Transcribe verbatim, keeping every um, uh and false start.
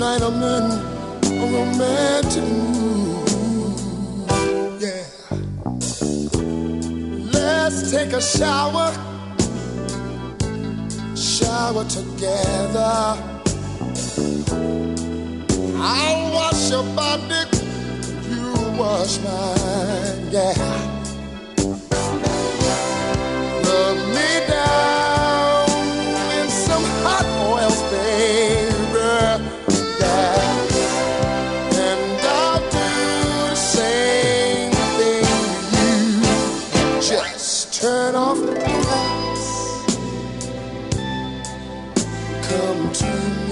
Tonight I'm in a romantic mood. Yeah. Let's take a shower. Shower together. I'll wash your body. You wash mine. Yeah. Rub me down in some hot oils, baby. Turn off the lights. Come to me.